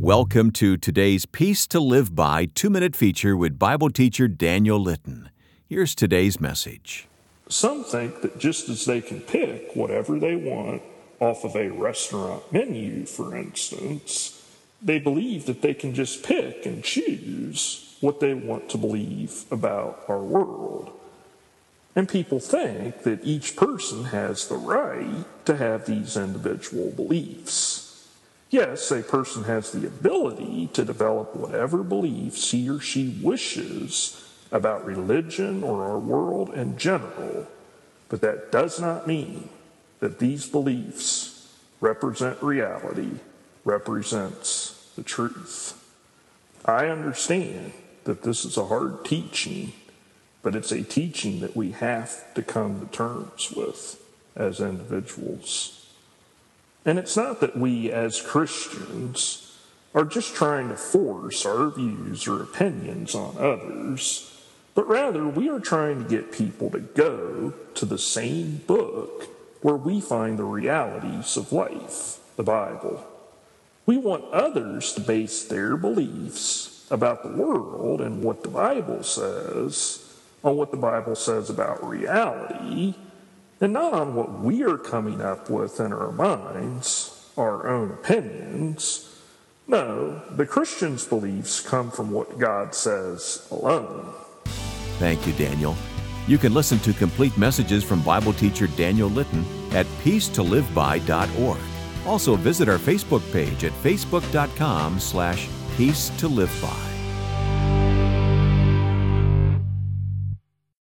Welcome to today's Peace to Live By 2-minute feature with Bible teacher Daniel Litton. Here's today's message. Some think that just as they can pick whatever they want off of a restaurant menu, for instance, they believe that they can just pick and choose what they want to believe about our world. And people think that each person has the right to have these individual beliefs. Yes, a person has the ability to develop whatever beliefs he or she wishes about religion or our world in general, but that does not mean that these beliefs represent reality, represents the truth. I understand that this is a hard teaching, but it's a teaching that we have to come to terms with as individuals. And it's not that we as Christians are just trying to force our views or opinions on others, but rather we are trying to get people to go to the same book where we find the realities of life, the Bible. We want others to base their beliefs about the world and what the Bible says on what the Bible says about reality, and not on what we are coming up with in our minds, our own opinions. No, the Christian's beliefs come from what God says alone. Thank you, Daniel. You can listen to complete messages from Bible teacher Daniel Litton at peacetoliveby.org. Also visit our Facebook page at facebook.com/peacetoliveby.